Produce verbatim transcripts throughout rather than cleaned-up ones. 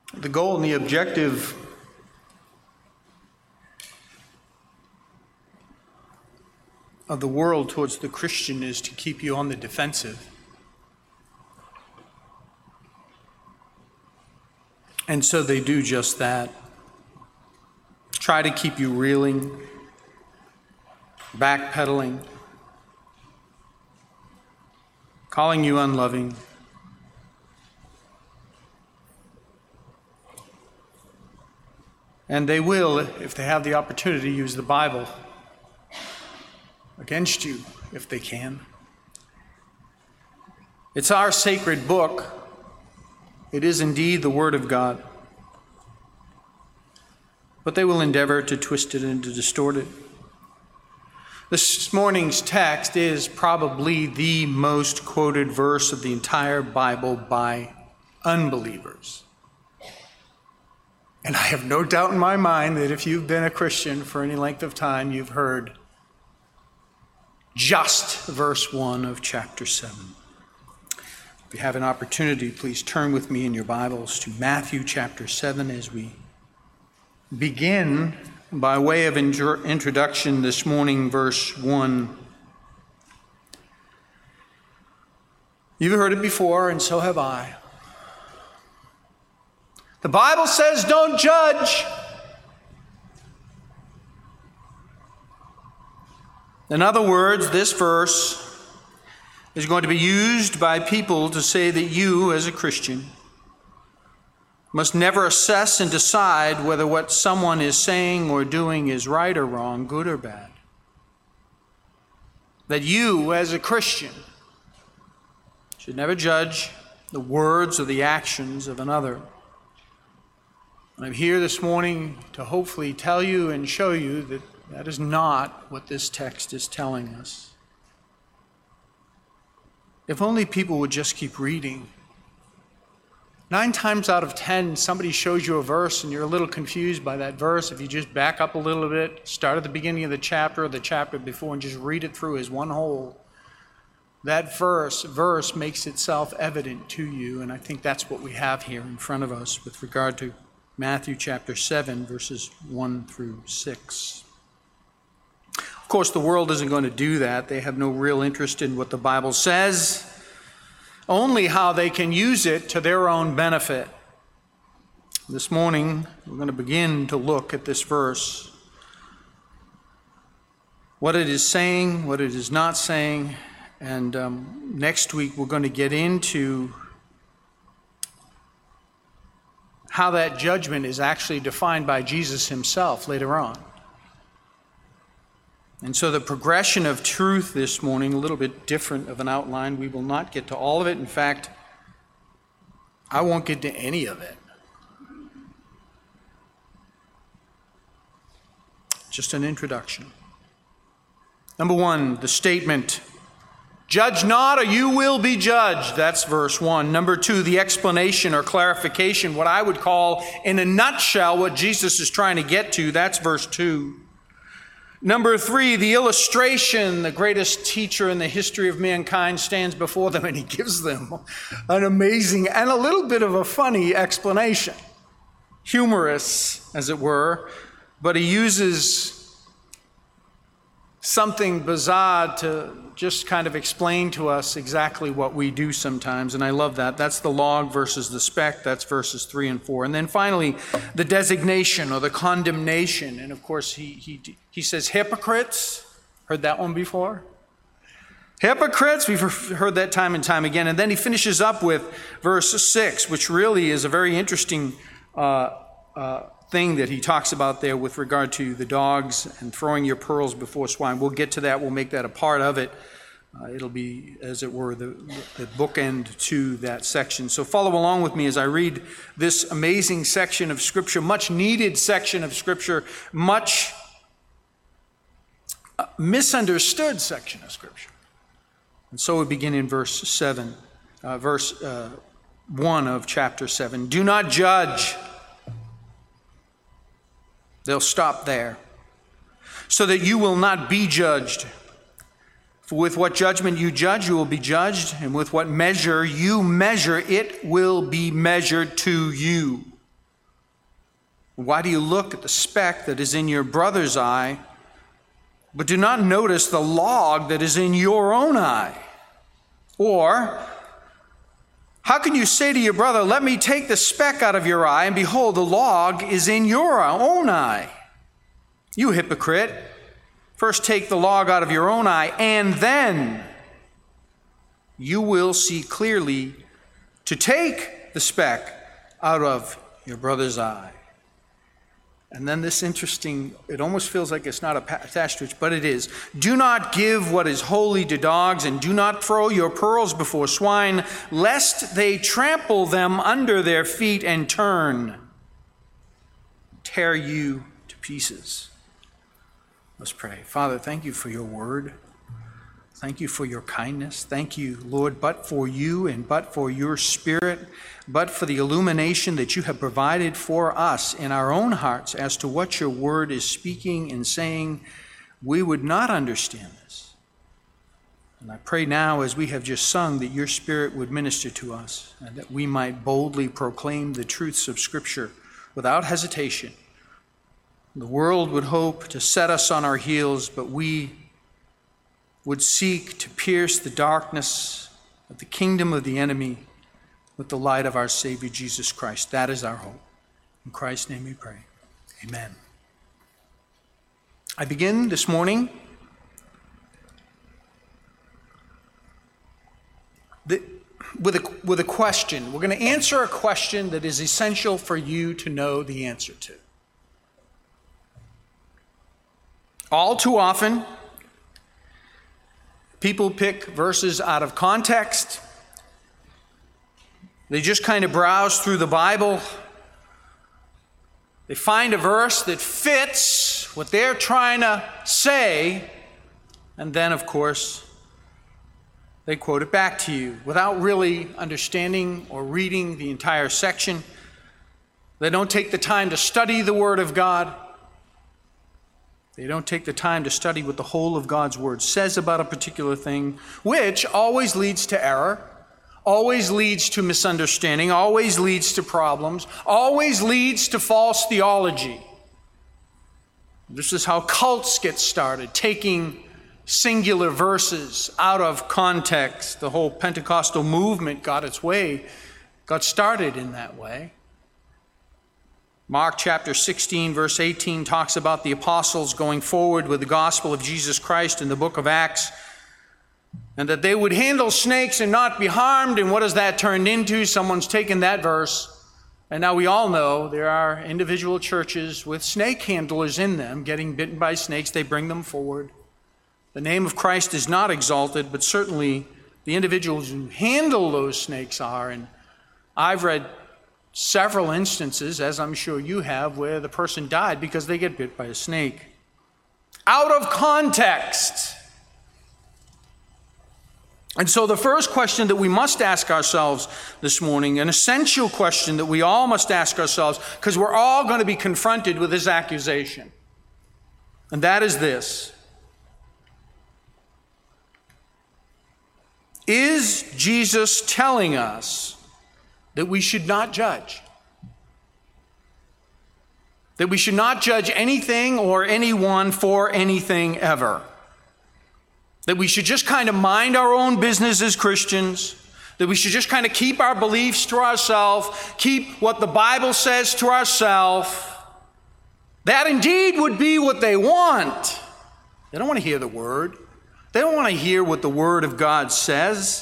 The goal and the objective of the world towards the Christian is to keep you on the defensive. And so they do just that. Try to keep you reeling, backpedaling, calling you unloving. And they will, if they have the opportunity, use the Bible against you, if they can. It's our sacred book. It is indeed the Word of God. But they will endeavor to twist it and to distort it. This morning's text is probably the most quoted verse of the entire Bible by unbelievers. And I have no doubt in my mind that if you've been a Christian for any length of time, you've heard just verse one of chapter seven. If you have an opportunity, please turn with me in your Bibles to Matthew chapter seven as we begin by way of introduction this morning, verse one. You've heard it before, and so have I. The Bible says don't judge. In other words, this verse is going to be used by people to say that you, as a Christian, must never assess and decide whether what someone is saying or doing is right or wrong, good or bad. That you, as a Christian, should never judge the words or the actions of another. And I'm here this morning to hopefully tell you and show you that that is not what this text is telling us. If only people would just keep reading. Nine times out of ten, somebody shows you a verse and you're a little confused by that verse. If you just back up a little bit, start at the beginning of the chapter or the chapter before and just read it through as one whole, that verse, verse makes itself evident to you. And I think that's what we have here in front of us with regard to Matthew chapter seven, verses one through six. Of course, the world isn't going to do that. They have no real interest in what the Bible says, only how they can use it to their own benefit. This morning, we're going to begin to look at this verse, what it is saying, what it is not saying, and um, next week we're going to get into how that judgment is actually defined by Jesus himself later on. And so the progression of truth this morning, a little bit different of an outline. We will not get to all of it. In fact, I won't get to any of it. Just an introduction. Number one, the statement, "Judge not, or you will be judged." That's verse one. Number two, the explanation or clarification, what I would call, in a nutshell, what Jesus is trying to get to. That's verse two. Number three, the illustration. The greatest teacher in the history of mankind stands before them and he gives them an amazing and a little bit of a funny explanation. Humorous, as it were, but he uses something bizarre to just kind of explain to us exactly what we do sometimes, and I love that. That's the log versus the speck. That's verses three and four. And then finally, the designation or the condemnation. And of course, he he he says hypocrites. Heard that one before? Hypocrites. We've heard that time and time again. And then he finishes up with verse six, which really is a very interesting uh, uh, thing that he talks about there with regard to the dogs and throwing your pearls before swine. We'll get to that. We'll make that a part of it. Uh, it'll be, as it were, the, the bookend to that section. So follow along with me as I read this amazing section of Scripture, much needed section of Scripture, much misunderstood section of Scripture. And so we begin in verse seven, uh, verse uh, one of chapter seven. Do not judge. They'll stop there. So that you will not be judged. For with what judgment you judge, you will be judged. And with what measure you measure, it will be measured to you. Why do you look at the speck that is in your brother's eye, but do not notice the log that is in your own eye? Or, how can you say to your brother, let me take the speck out of your eye, and behold, the log is in your own eye? You hypocrite, first take the log out of your own eye, and then you will see clearly to take the speck out of your brother's eye. And then this interesting, it almost feels like it's not attached to it, but it is. Do not give what is holy to dogs, and do not throw your pearls before swine, lest they trample them under their feet and turn, tear you to pieces. Let's pray. Father, thank you for your word. Thank you for your kindness. Thank you, Lord, but for you and but for your Spirit, but for the illumination that you have provided for us in our own hearts as to what your word is speaking and saying. We would not understand this. And I pray now, as we have just sung, that your Spirit would minister to us and that we might boldly proclaim the truths of Scripture without hesitation. The world would hope to set us on our heels, but we would seek to pierce the darkness of the kingdom of the enemy with the light of our Savior Jesus Christ. That is our hope. In Christ's name we pray. Amen. I begin this morning with a, with a question. We're going to answer a question that is essential for you to know the answer to. All too often, people pick verses out of context. They just kind of browse through the Bible. They find a verse that fits what they're trying to say, and then, of course, they quote it back to you without really understanding or reading the entire section. They don't take the time to study the Word of God. They don't take the time to study what the whole of God's Word says about a particular thing, which always leads to error, always leads to misunderstanding, always leads to problems, always leads to false theology. This is how cults get started, taking singular verses out of context. The whole Pentecostal movement got its way, got started in that way. Mark chapter sixteen, verse eighteen talks about the apostles going forward with the gospel of Jesus Christ in the book of Acts, and that they would handle snakes and not be harmed. And what has that turned into? Someone's taken that verse, and now we all know there are individual churches with snake handlers in them getting bitten by snakes. They bring them forward. The name of Christ is not exalted, but certainly the individuals who handle those snakes are. And I've read several instances, as I'm sure you have, where the person died because they get bit by a snake. Out of context. And so the first question that we must ask ourselves this morning, an essential question that we all must ask ourselves, because we're all going to be confronted with this accusation, and that is this: is Jesus telling us that we should not judge? That we should not judge anything or anyone for anything ever? That we should just kind of mind our own business as Christians? That we should just kind of keep our beliefs to ourselves, keep what the Bible says to ourselves? That indeed would be what they want. They don't want to hear the Word. They don't want to hear what the Word of God says.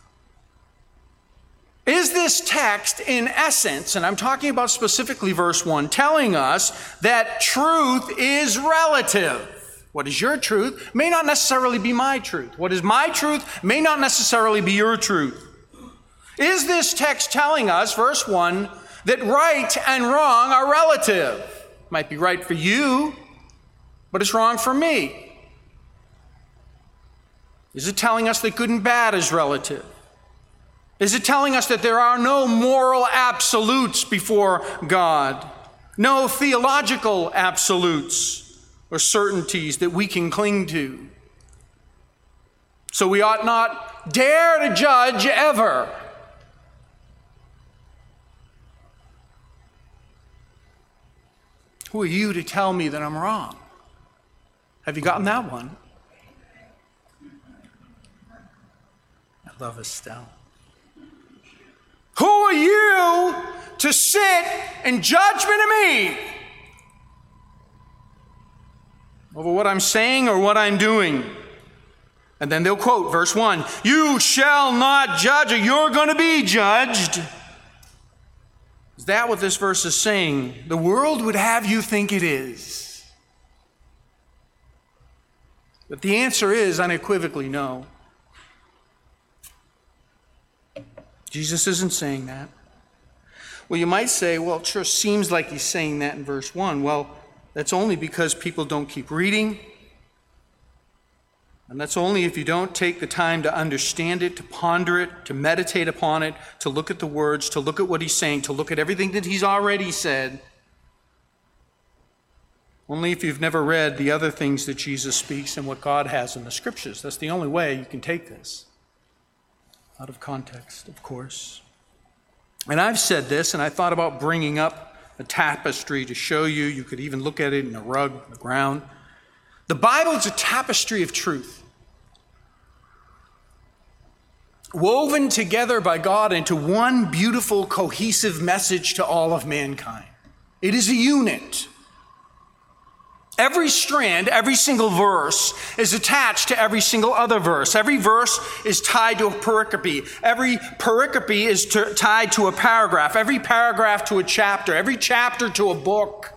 Is this text, in essence, and I'm talking about specifically verse one, telling us that truth is relative? What is your truth may not necessarily be my truth. What is my truth may not necessarily be your truth. Is this text telling us, verse one, that right and wrong are relative? It might be right for you, but it's wrong for me. Is it telling us that good and bad is relative? Is it telling us that there are no moral absolutes before God? No theological absolutes or certainties that we can cling to? So we ought not dare to judge ever. Who are you to tell me that I'm wrong? Have you gotten that one? I love Estelle. Who are you to sit in judgment of me over what I'm saying or what I'm doing? And then they'll quote verse one, you shall not judge or you're going to be judged. Is that what this verse is saying? The world would have you think it is. But the answer is unequivocally no. Jesus isn't saying that. Well, you might say, well, it sure seems like he's saying that in verse one. Well, that's only because people don't keep reading. And that's only if you don't take the time to understand it, to ponder it, to meditate upon it, to look at the words, to look at what he's saying, to look at everything that he's already said. Only if you've never read the other things that Jesus speaks and what God has in the scriptures. That's the only way you can take this. Out of context, of course. And I've said this, and I thought about bringing up a tapestry to show you. You could even look at it in a rug on the ground. The Bible is a tapestry of truth, woven together by God into one beautiful, cohesive message to all of mankind. It is a unit. Every strand, every single verse is attached to every single other verse. Every verse is tied to a pericope. Every pericope is t- tied to a paragraph. Every paragraph to a chapter. Every chapter to a book.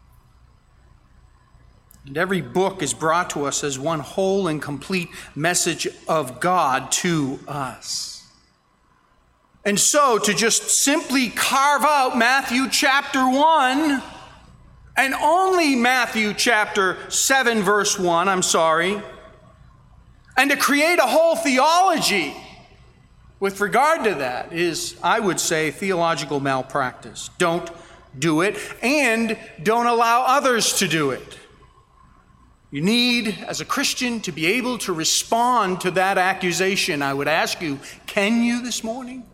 And every book is brought to us as one whole and complete message of God to us. And so to just simply carve out Matthew chapter one, and only Matthew chapter seven, verse one, I'm sorry, and to create a whole theology with regard to that is, I would say, theological malpractice. Don't do it, and don't allow others to do it. You need, as a Christian, to be able to respond to that accusation. I would ask you, can you this morning?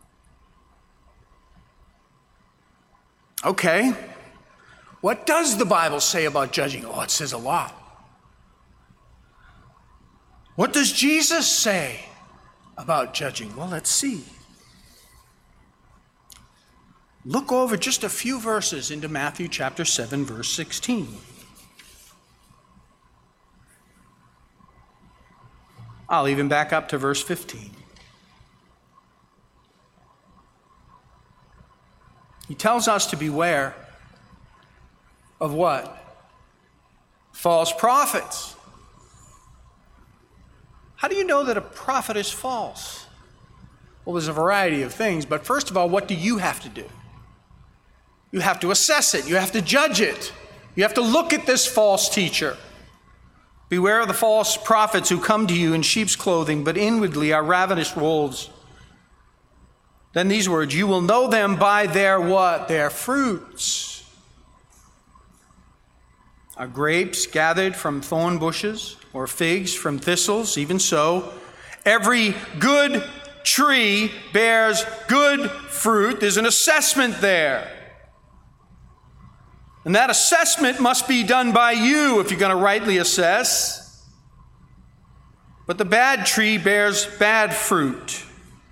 Okay. What does the Bible say about judging? Oh, it says a lot. What does Jesus say about judging? Well, let's see. Look over just a few verses into Matthew chapter seven, verse sixteen. I'll even back up to verse fifteen. He tells us to beware of what? False prophets. How do you know that a prophet is false? Well, there's a variety of things, but first of all, what do you have to do? You have to assess it. You have to judge it. You have to look at this false teacher. Beware of the false prophets who come to you in sheep's clothing, but inwardly are ravenous wolves. Then these words, you will know them by their what? Their fruits. Are grapes gathered from thorn bushes, or figs from thistles? Even so, every good tree bears good fruit. There's an assessment there. And that assessment must be done by you if you're going to rightly assess. But the bad tree bears bad fruit.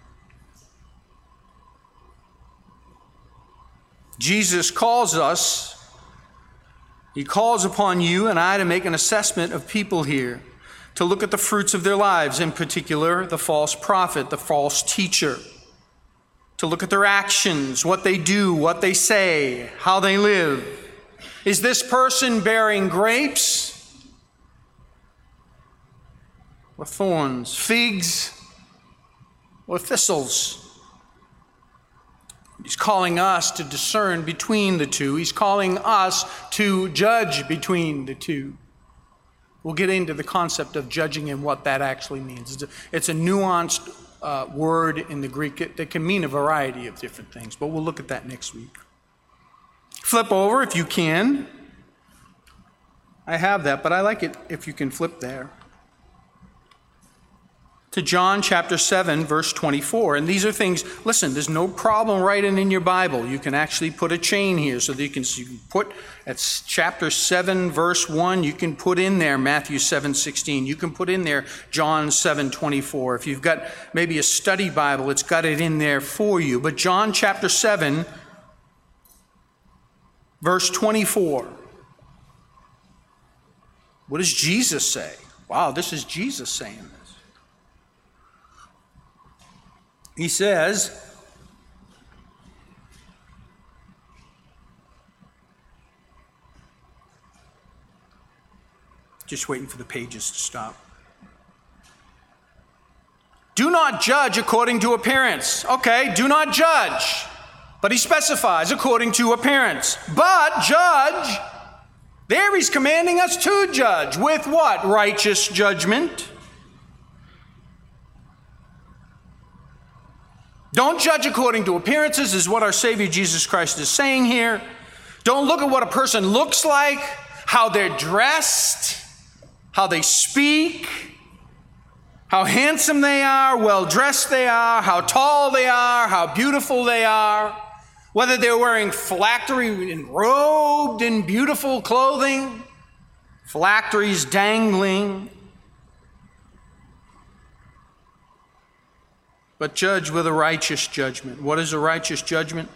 Jesus calls us, he calls upon you and I to make an assessment of people here, to look at the fruits of their lives, in particular, the false prophet, the false teacher, to look at their actions, what they do, what they say, how they live. Is this person bearing grapes or thorns, figs or thistles? He's calling us to discern between the two. He's calling us to judge between the two. We'll get into the concept of judging and what that actually means. It's a, it's a nuanced uh, word in the Greek that can mean a variety of different things, but we'll look at that next week. Flip over if you can. I have that, but I like it if you can flip there. to John chapter seven, verse twenty-four. And these are things, listen, there's no problem writing in your Bible. You can actually put a chain here so that you can, you can put at chapter seven, verse one, you can put in there Matthew seven sixteen. You can put in there John seven twenty-four. If you've got maybe a study Bible, it's got it in there for you. But John chapter seven, verse twenty-four. What does Jesus say? Wow, this is Jesus saying this. He says, just waiting for the pages to stop. Do not judge according to appearance. Okay, do not judge. But he specifies according to appearance. But judge, there he's commanding us to judge. With what? Righteous judgment. Don't judge according to appearances, is what our Savior Jesus Christ is saying here. Don't look at what a person looks like, how they're dressed, how they speak, how handsome they are, well dressed they are, how tall they are, how beautiful they are, whether they're wearing phylactery and robed in beautiful clothing, phylacteries dangling. But judge with a righteous judgment. What is a righteous judgment?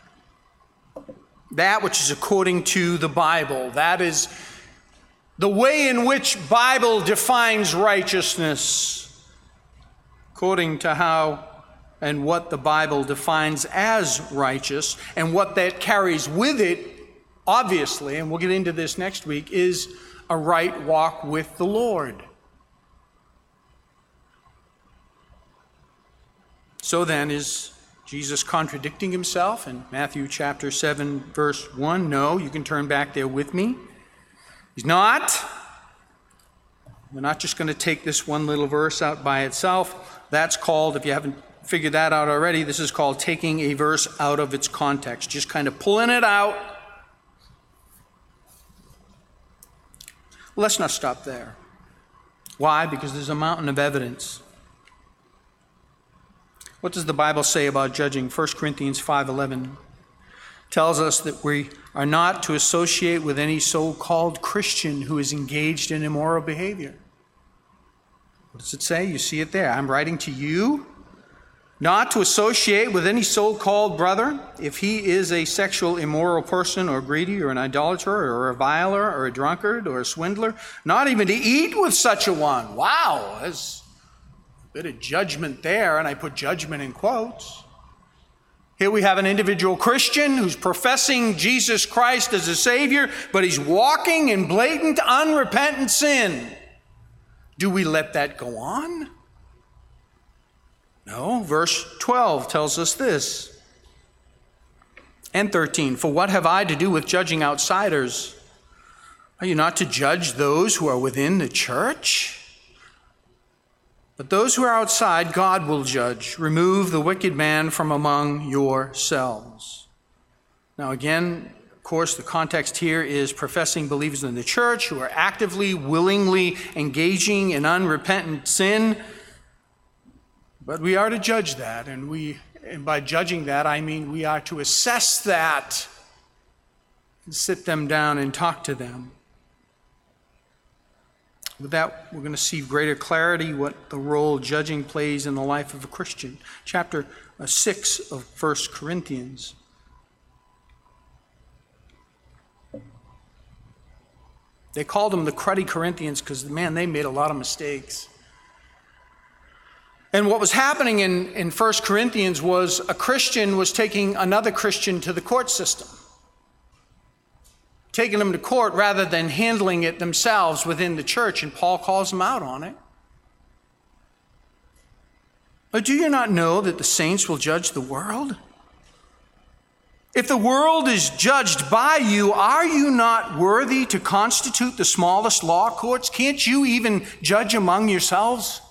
That which is according to the Bible. That is the way in which Bible defines righteousness, according to how and what the Bible defines as righteous, and what that carries with it, obviously, and we'll get into this next week, is a right walk with the Lord. So then, is Jesus contradicting himself in Matthew chapter seven, verse one? No, you can turn back there with me. He's not. We're not just going to take this one little verse out by itself. That's called, if you haven't figured that out already, this is called taking a verse out of its context. Just kind of pulling it out. Let's not stop there. Why? Because there's a mountain of evidence. What does the Bible say about judging? First Corinthians five eleven tells us that we are not to associate with any so-called Christian who is engaged in immoral behavior. What does it say? You see it there. I'm writing to you not to associate with any so-called brother if he is a sexual immoral person or greedy or an idolater or a reviler or a drunkard or a swindler, not even to eat with such a one. Wow, that's bit of judgment there, and I put judgment in quotes. Here we have an individual Christian who's professing Jesus Christ as a Savior, but he's walking in blatant, unrepentant sin. Do we let that go on? No. Verse twelve tells us this. And thirteen, for what have I to do with judging outsiders? Are you not to judge those who are within the church? But those who are outside, God will judge. Remove the wicked man from among yourselves. Now again, of course, the context here is professing believers in the church who are actively, willingly engaging in unrepentant sin. But we are to judge that, and we, and by judging that, I mean we are to assess that and sit them down and talk to them. With that, we're going to see greater clarity what the role judging plays in the life of a Christian. Chapter six of First Corinthians. They called them the cruddy Corinthians because, man, they made a lot of mistakes. And what was happening in, in First Corinthians was a Christian was taking another Christian to the court system. Taking them to court rather than handling it themselves within the church, and Paul calls them out on it. But do you not know that the saints will judge the world? If the world is judged by you, are you not worthy to constitute the smallest law courts? Can't you even judge among yourselves?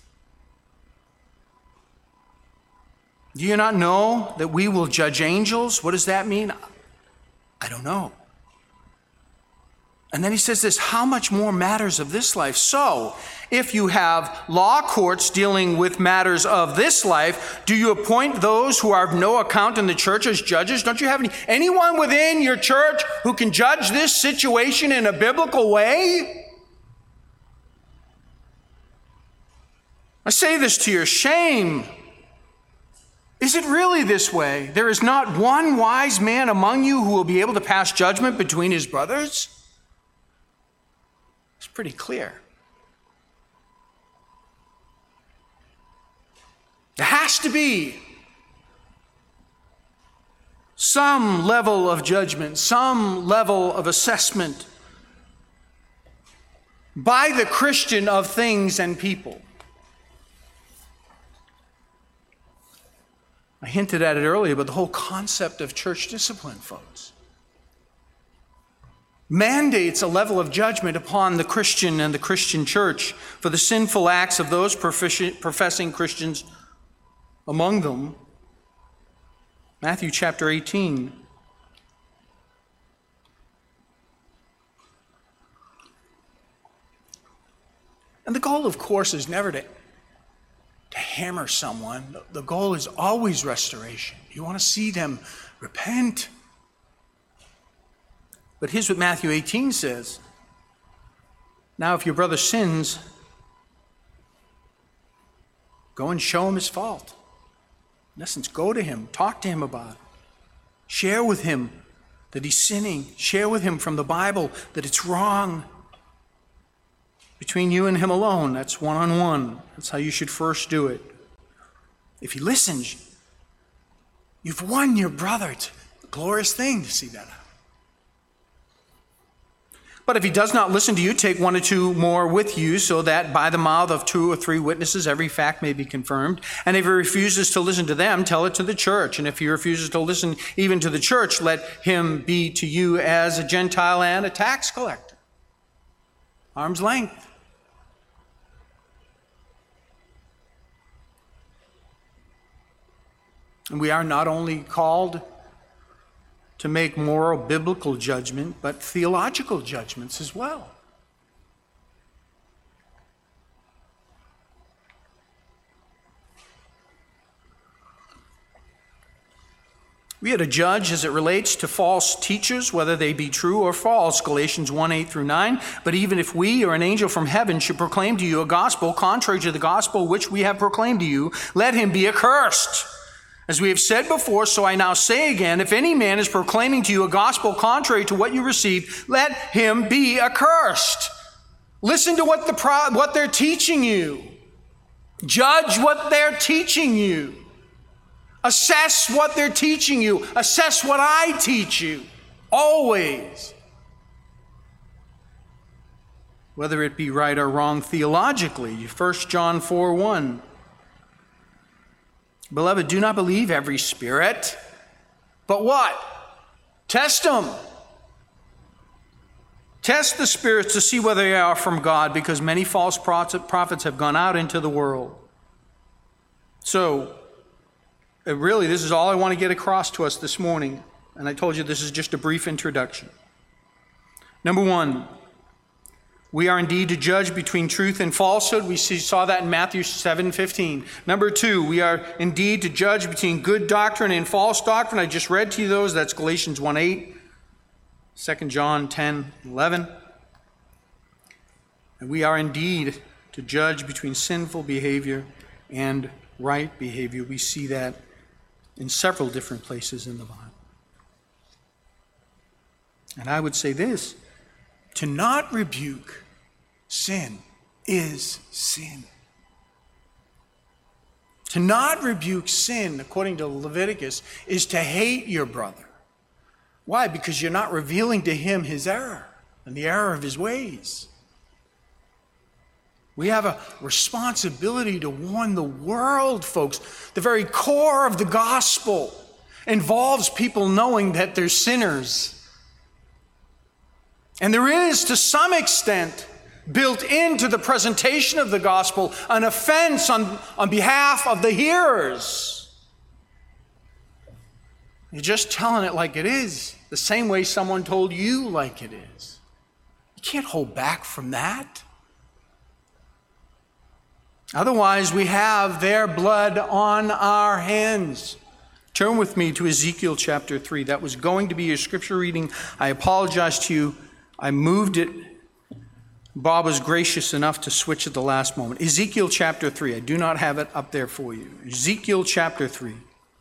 Do you not know that we will judge angels? What does that mean? I don't know. And then he says this, how much more matters of this life? So, if you have law courts dealing with matters of this life, do you appoint those who are of no account in the church as judges? Don't you have any, anyone within your church who can judge this situation in a biblical way? I say this to your shame. Is it really this way? There is not one wise man among you who will be able to pass judgment between his brothers? It's pretty clear. There has to be some level of judgment, some level of assessment by the Christian of things and people. I hinted at it earlier, but the whole concept of church discipline, folks, mandates a level of judgment upon the Christian and the Christian church for the sinful acts of those professing Christians among them. Matthew chapter eighteen. And the goal, of course, is never to to hammer someone. The goal is always restoration. You want to see them repent. But here's what Matthew eighteen says. Now, if your brother sins, go and show him his fault. In essence, go to him, talk to him about it. Share with him that he's sinning. Share with him from the Bible that it's wrong. Between you and him alone, that's one-on-one. That's how you should first do it. If he listens, you've won your brother. It's a glorious thing to see that happen. But if he does not listen to you, take one or two more with you, so that by the mouth of two or three witnesses every fact may be confirmed. And if he refuses to listen to them, tell it to the church. And if he refuses to listen even to the church, let him be to you as a Gentile and a tax collector. Arm's length. And we are not only called to make moral, biblical judgment, but theological judgments as well. We are to judge as it relates to false teachers, whether they be true or false, Galatians one, eight through nine. But even if we or an angel from heaven should proclaim to you a gospel contrary to the gospel which we have proclaimed to you, let him be accursed. As we have said before, so I now say again, if any man is proclaiming to you a gospel contrary to what you received, let him be accursed. Listen to what the pro- what they're teaching you. Judge what they're teaching you. Assess what they're teaching you. Assess what I teach you. Always. Whether it be right or wrong theologically. First John four, one. Beloved, do not believe every spirit, but what? Test them. Test the spirits to see whether they are from God, because many false prophets have gone out into the world. So, really, this is all I want to get across to us this morning. And I told you this is just a brief introduction. Number one, we are indeed to judge between truth and falsehood. We see, saw that in Matthew seven fifteen. Number two, we are indeed to judge between good doctrine and false doctrine. I just read to you those. That's Galatians one eight, Second John ten eleven. And we are indeed to judge between sinful behavior and right behavior. We see that in several different places in the Bible. And I would say this, to not rebuke sin is sin. To not rebuke sin, according to Leviticus, is to hate your brother. Why? Because you're not revealing to him his error and the error of his ways. We have a responsibility to warn the world, folks. The very core of the gospel involves people knowing that they're sinners. And there is, to some extent, built into the presentation of the gospel, an offense on, on behalf of the hearers. You're just telling it like it is, the same way someone told you like it is. can't hold back from that. Otherwise, we have their blood on our hands. Turn with me to Ezekiel chapter three. That was going to be your scripture reading. I apologize to you. I moved it. Bob was gracious enough to switch at the last moment. Ezekiel chapter three. I do not have it up there for you. Ezekiel chapter three,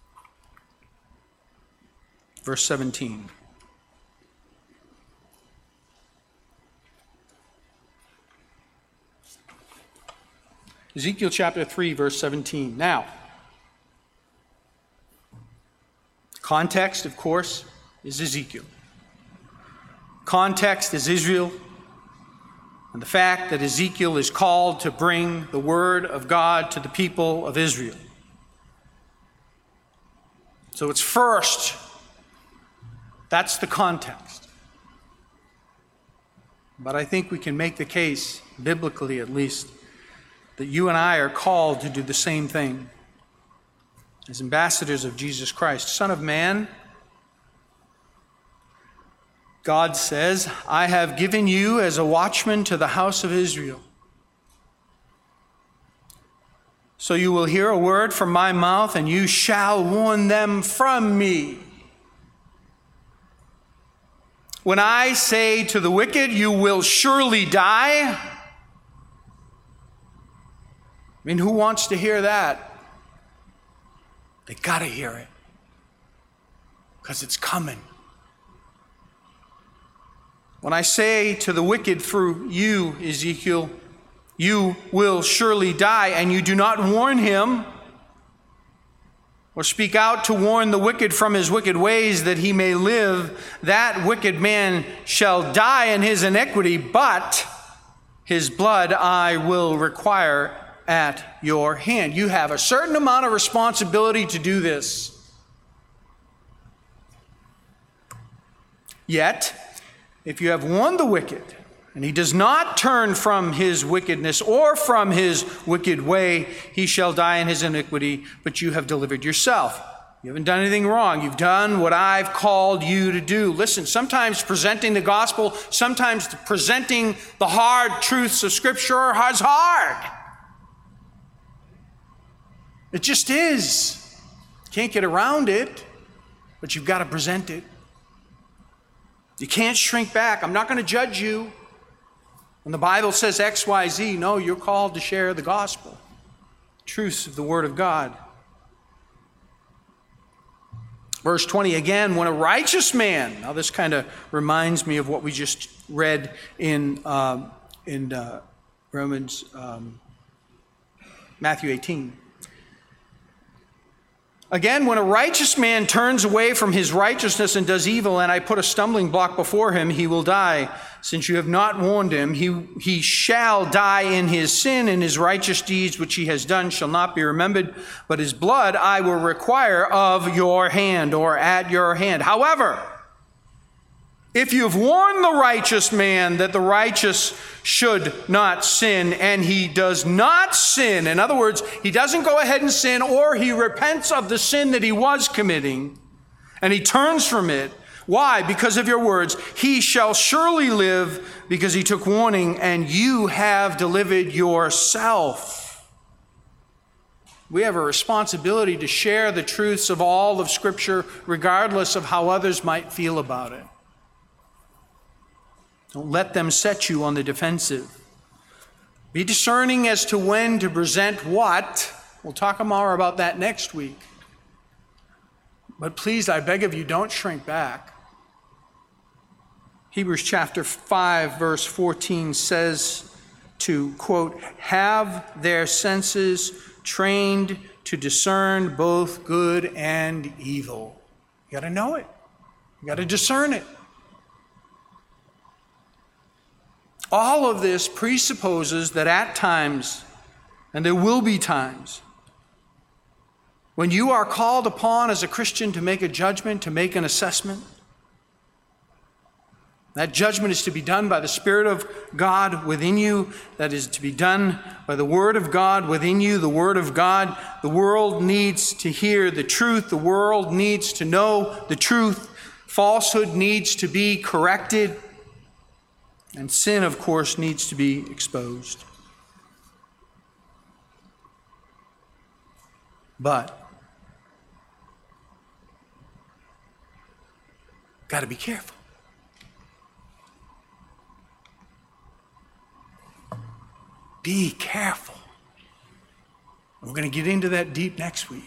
verse seventeen. Ezekiel chapter three, verse seventeen. Now, context, of course, is Ezekiel. Context is Israel, and the fact that Ezekiel is called to bring the word of God to the people of Israel. So it's first, that's the context. But I think we can make the case, biblically at least, that you and I are called to do the same thing as ambassadors of Jesus Christ. Son of man, God says, I have given you as a watchman to the house of Israel. So you will hear a word from my mouth, and you shall warn them from me. When I say to the wicked, you will surely die. I mean, who wants to hear that? They got to hear it, because it's coming. When I say to the wicked through you, Ezekiel, you will surely die, and you do not warn him or speak out to warn the wicked from his wicked ways that he may live, that wicked man shall die in his iniquity, but his blood I will require at your hand. You have a certain amount of responsibility to do this. Yet, if you have warned the wicked, and he does not turn from his wickedness or from his wicked way, he shall die in his iniquity, but you have delivered yourself. You haven't done anything wrong. You've done what I've called you to do. Listen, sometimes presenting the gospel, sometimes presenting the hard truths of Scripture is hard. It just is. Can't get around it, but you've got to present it. You can't shrink back. I'm not going to judge you. When the Bible says X, Y, Z, no, you're called to share the gospel, truths of the Word of God. Verse twenty, again, when a righteous man, now this kind of reminds me of what we just read in, uh, in uh, Romans, um, Matthew eighteen. Again, when a righteous man turns away from his righteousness and does evil, and I put a stumbling block before him, he will die. Since you have not warned him, he, he shall die in his sin, and his righteous deeds which he has done shall not be remembered, but his blood I will require of your hand, or at your hand. However, if you have warned the righteous man that the righteous should not sin, and he does not sin, in other words, he doesn't go ahead and sin, or he repents of the sin that he was committing, and he turns from it. Why? Because of your words. He shall surely live, because he took warning, and you have delivered yourself. We have a responsibility to share the truths of all of Scripture, regardless of how others might feel about it. Don't let them set you on the defensive. Be discerning as to when to present what. We'll talk more about that next week. But please, I beg of you, don't shrink back. Hebrews chapter five, verse fourteen says to, quote, have their senses trained to discern both good and evil. You got to know it. You got to discern it. All of this presupposes that at times, and there will be times, when you are called upon as a Christian to make a judgment, to make an assessment, that judgment is to be done by the Spirit of God within you. That is to be done by the Word of God within you, the Word of God. The world needs to hear the truth. The world needs to know the truth. Falsehood needs to be corrected. And sin, of course, needs to be exposed. But got to be careful. Be careful. We're going to get into that deep next week.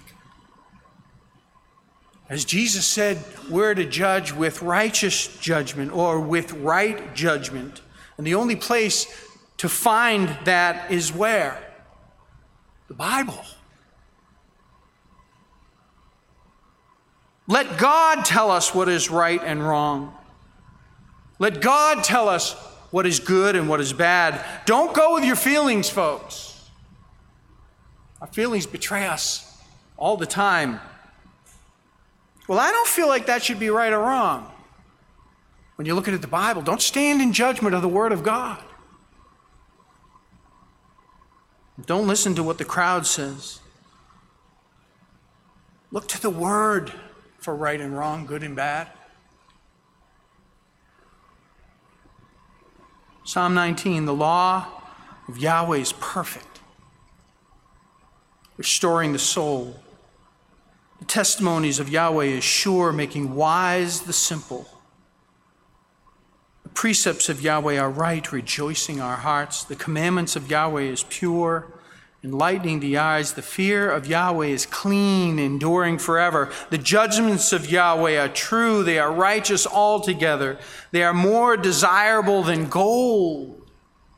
As Jesus said, we're to judge with righteous judgment or with right judgment. And the only place to find that is where? The Bible. Let God tell us what is right and wrong. Let God tell us what is good and what is bad. Don't go with your feelings, folks. Our feelings betray us all the time. Well, I don't feel like that should be right or wrong. When you're looking at the Bible, don't stand in judgment of the Word of God. Don't listen to what the crowd says. Look to the Word for right and wrong, good and bad. Psalm nineteen, the law of Yahweh is perfect, restoring the soul. The testimonies of Yahweh is sure, making wise the simple. The precepts of Yahweh are right, rejoicing our hearts. The commandments of Yahweh is pure, enlightening the eyes. The fear of Yahweh is clean, enduring forever. The judgments of Yahweh are true. They are righteous altogether. They are more desirable than gold.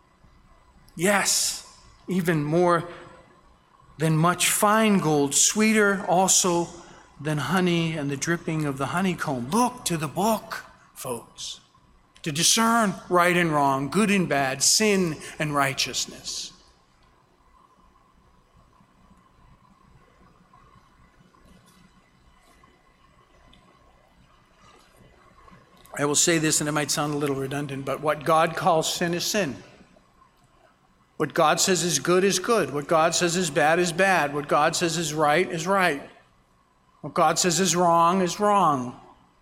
Yes, even more than much fine gold, sweeter also than honey and the dripping of the honeycomb. Look to the book, folks, to discern right and wrong, good and bad, sin and righteousness. I will say this, and it might sound a little redundant, but what God calls sin is sin. What God says is good is good. What God says is bad is bad. What God says is right is right. What God says is wrong is wrong.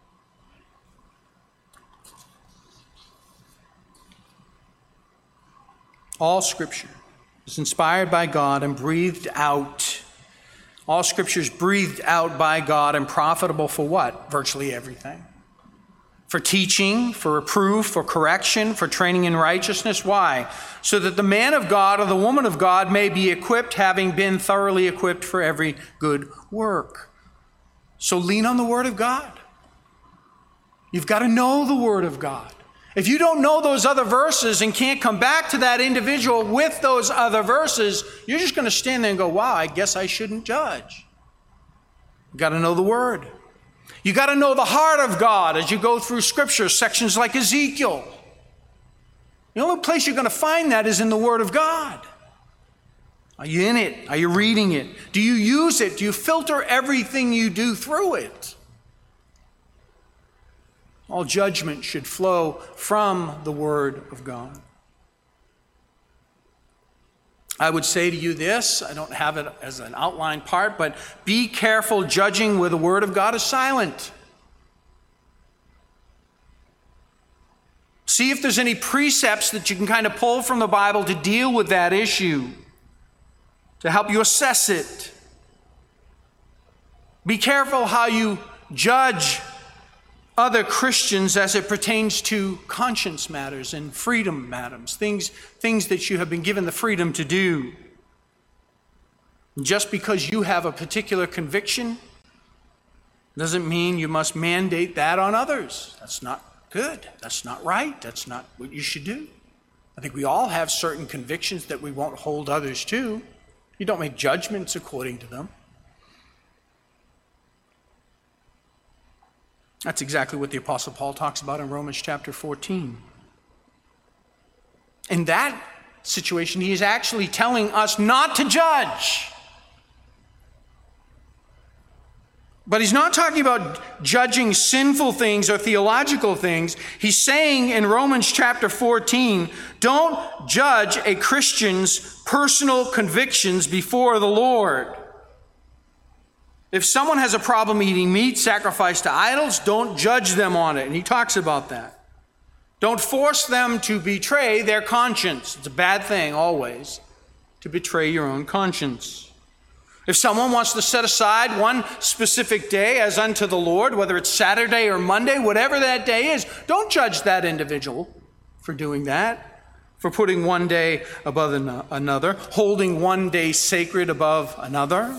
All Scripture is inspired by God and breathed out. All Scripture is breathed out by God and profitable for what? Virtually everything. For teaching, for reproof, for correction, for training in righteousness. Why? So that the man of God or the woman of God may be equipped, having been thoroughly equipped for every good work. So lean on the Word of God. You've got to know the Word of God. If you don't know those other verses and can't come back to that individual with those other verses, you're just going to stand there and go, wow, I guess I shouldn't judge. You've got to know the Word. You got to know the heart of God as you go through Scripture, sections like Ezekiel. The only place you're going to find that is in the Word of God. Are you in it? Are you reading it? Do you use it? Do you filter everything you do through it? All judgment should flow from the Word of God. I would say to you this, I don't have it as an outline part, but be careful judging where the Word of God is silent. See if there's any precepts that you can kind of pull from the Bible to deal with that issue, to help you assess it. Be careful how you judge other Christians as it pertains to conscience matters and freedom matters, things, things that you have been given the freedom to do. Just because you have a particular conviction doesn't mean you must mandate that on others. That's not good. That's not right. That's not what you should do. I think we all have certain convictions that we won't hold others to. You don't make judgments according to them. That's exactly what the Apostle Paul talks about in Romans chapter fourteen. In that situation, he is actually telling us not to judge. But he's not talking about judging sinful things or theological things. He's saying in Romans chapter fourteen, don't judge a Christian's personal convictions before the Lord. If someone has a problem eating meat sacrificed to idols, don't judge them on it. And he talks about that. Don't force them to betray their conscience. It's a bad thing always to betray your own conscience. If someone wants to set aside one specific day as unto the Lord, whether it's Saturday or Monday, whatever that day is, don't judge that individual for doing that, for putting one day above another, holding one day sacred above another.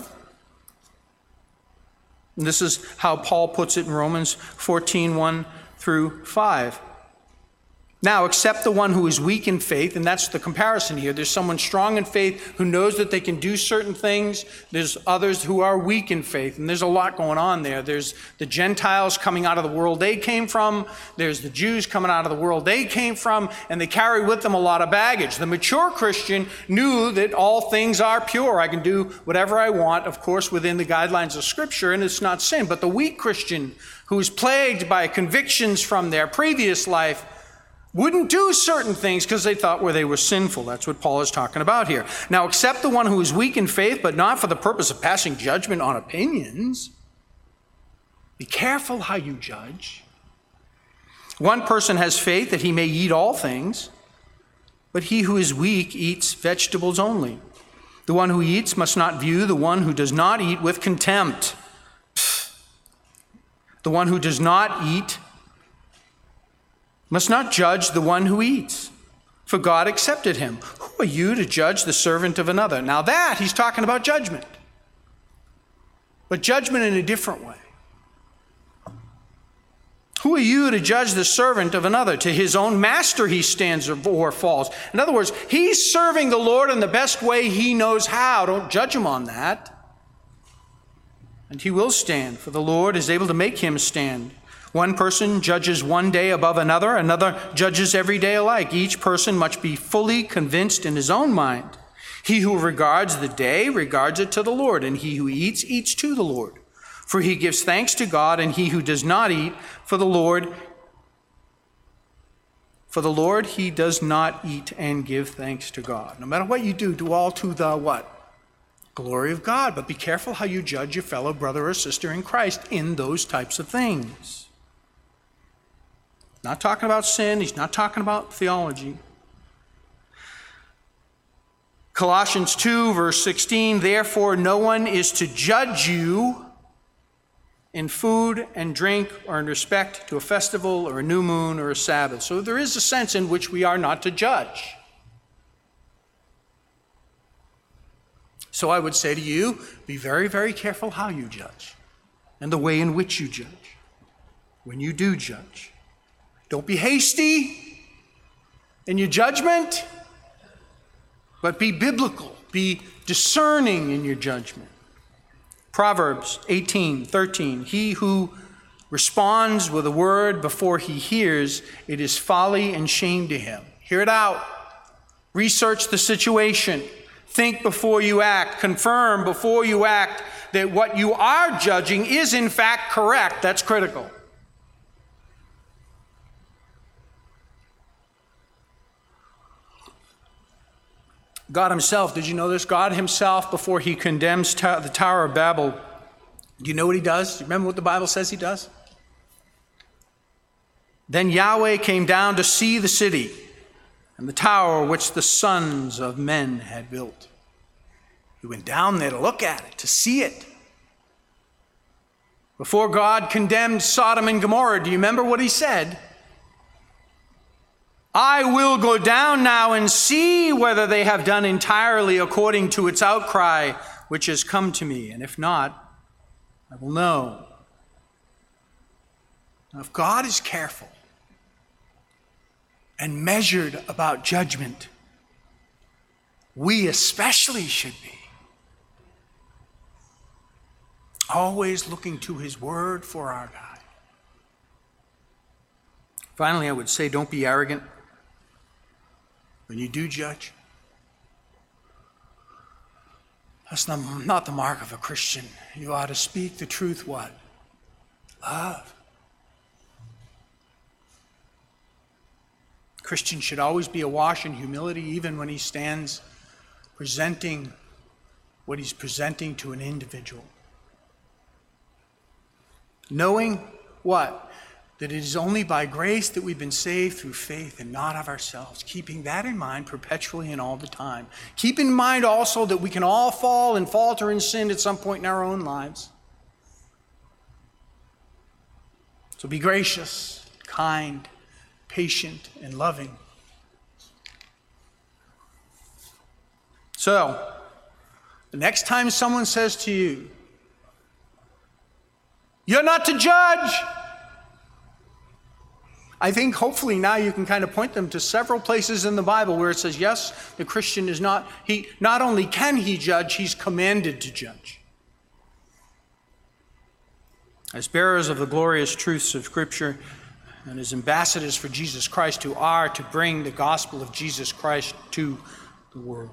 And this is how Paul puts it in Romans fourteen, one through five. Now, except the one who is weak in faith, and that's the comparison here. There's someone strong in faith who knows that they can do certain things. There's others who are weak in faith, and there's a lot going on there. There's the Gentiles coming out of the world they came from. There's the Jews coming out of the world they came from, and they carry with them a lot of baggage. The mature Christian knew that all things are pure. I can do whatever I want, of course, within the guidelines of Scripture, and it's not sin. But the weak Christian who is plagued by convictions from their previous life wouldn't do certain things because they thought where they were sinful. That's what Paul is talking about here. Now, except the one who is weak in faith, but not for the purpose of passing judgment on opinions. Be careful how you judge. One person has faith that he may eat all things, but he who is weak eats vegetables only. The one who eats must not view the one who does not eat with contempt. The one who does not eat must not judge the one who eats, for God accepted him. Who are you to judge the servant of another? Now that, he's talking about judgment. But judgment in a different way. Who are you to judge the servant of another? To his own master he stands or falls. In other words, he's serving the Lord in the best way he knows how. Don't judge him on that. And he will stand, for the Lord is able to make him stand. One person judges one day above another, another judges every day alike. Each person must be fully convinced in his own mind. He who regards the day regards it to the Lord, and he who eats, eats to the Lord. For he gives thanks to God, and he who does not eat for the Lord, for the Lord he does not eat and give thanks to God. No matter what you do, do all to the what? Glory of God. But be careful how you judge your fellow brother or sister in Christ in those types of things. Not talking about sin. He's not talking about theology. Colossians two, verse sixteen, therefore no one is to judge you in food and drink or in respect to a festival or a new moon or a Sabbath. So there is a sense in which we are not to judge. So I would say to you, be very, very careful how you judge and the way in which you judge when you do judge. Don't be hasty in your judgment, but be biblical. Be discerning in your judgment. Proverbs eighteen thirteen, he who responds with a word before he hears, it is folly and shame to him. Hear it out. Research the situation. Think before you act. Confirm before you act that what you are judging is in fact correct. That's critical. God himself, did you know this? God himself, before he condemns ta- the Tower of Babel, do you know what he does? Do you remember what the Bible says he does? Then Yahweh came down to see the city and the tower which the sons of men had built. He went down there to look at it, to see it. Before God condemned Sodom and Gomorrah, do you remember what he said? I will go down now and see whether they have done entirely according to its outcry, which has come to me. And if not, I will know. Now, if God is careful and measured about judgment, we especially should be. Always looking to his word for our guide. Finally, I would say don't be arrogant when you do judge. That's not, not the mark of a Christian. You ought to speak the truth, what? Love. Christian should always be awash in humility, even when he stands presenting what he's presenting to an individual. Knowing what? that it is only by grace that we've been saved through faith and not of ourselves, keeping that in mind perpetually and all the time. Keep in mind also that we can all fall and falter in sin at some point in our own lives. So be gracious, kind, patient, and loving. So, the next time someone says to you, "You're not to judge," I think hopefully now you can kind of point them to several places in the Bible where it says, yes, the Christian is not, he not only can he judge, he's commanded to judge. As bearers of the glorious truths of Scripture and as ambassadors for Jesus Christ who are to bring the gospel of Jesus Christ to the world.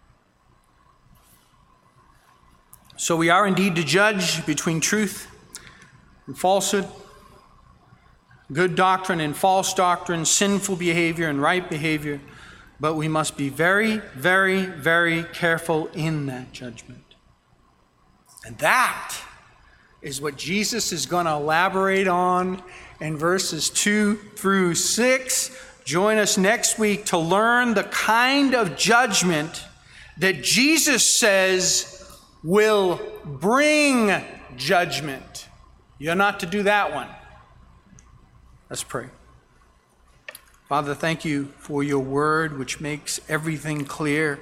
So we are indeed to judge between truth and falsehood, good doctrine and false doctrine, sinful behavior and right behavior, but we must be very, very, very careful in that judgment. And that is what Jesus is going to elaborate on in verses two through six. Join us next week to learn the kind of judgment that Jesus says will bring judgment. You're not to do that one. Let's pray. Father, thank you for your word, which makes everything clear.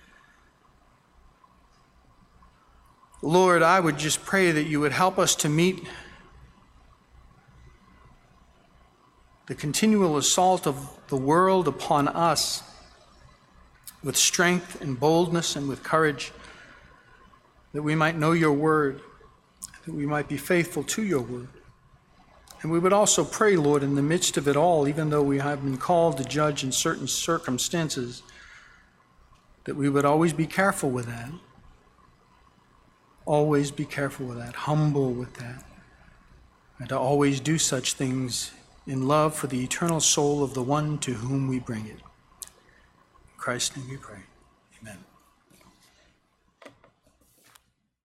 Lord, I would just pray that you would help us to meet the continual assault of the world upon us with strength and boldness and with courage, that we might know your word, that we might be faithful to your word. And we would also pray, Lord, in the midst of it all, even though we have been called to judge in certain circumstances, that we would always be careful with that. Always be careful with that, humble with that, and to always do such things in love for the eternal soul of the one to whom we bring it. In Christ's name we pray. Amen.